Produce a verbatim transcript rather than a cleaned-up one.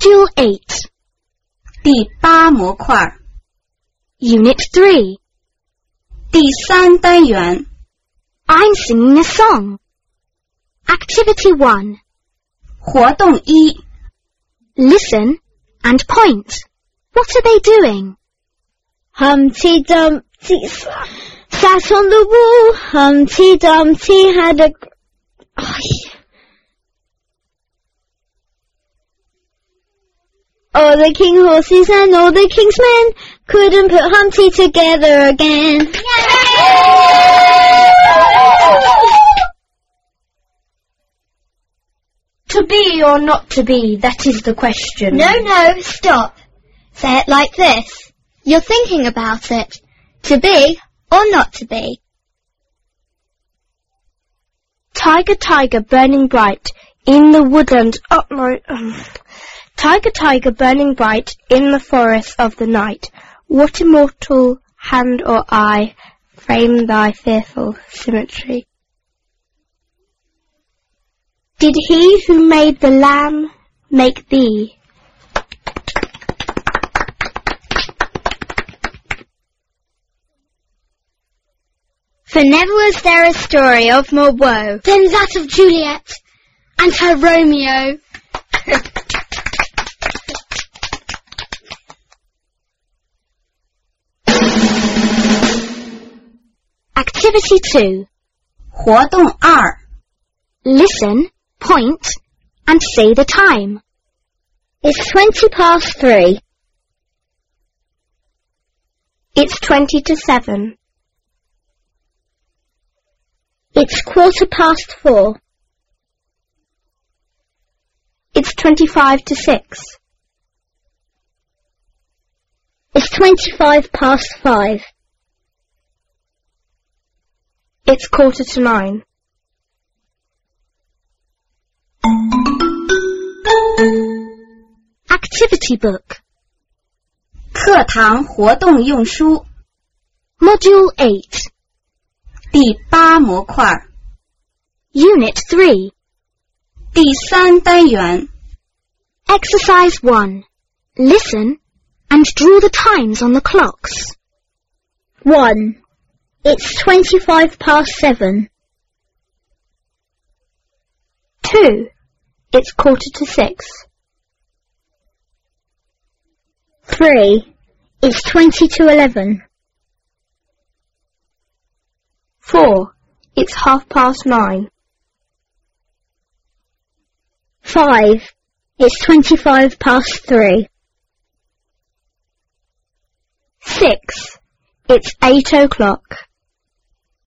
Module eight. 第八模块 Unit three. 第三单元 I'm singing a song. Activity one. 活动一 Listen and point. What are they doing? Humpty Dumpty sat on the wall. Humpty Dumpty had a... Oh, yeah. All the king horses and all the king's men couldn't put Humpty together again. To be or not to be, that is the question. No, no, stop. Say it like this. You're thinking about it. To be or not to be. Tiger, tiger, burning bright in the woodland. Oh, no. Um. Tiger, tiger, burning bright in the forest of the night. What immortal hand or eye frame thy fearful symmetry? Did he who made the lamb make thee? For never was there a story of more woe Than that of Juliet and her Romeo. Activity two. 活动二 Listen, point, and say the time. It's twenty past three. It's twenty to seven. It's quarter past four. It's twenty-five to six. It's twenty-five past five. It's quarter to nine. Activity book. 课堂活动用书 Module eight. 第八模块 Unit three. 第三单元 Exercise one. Listen and draw the times on the clocks. One. It's twenty-five past seven. Two. It's quarter to six. Three. It's twenty to eleven. Four. It's half past nine. Five. It's twenty-five past three. Six. It's eight o'clock.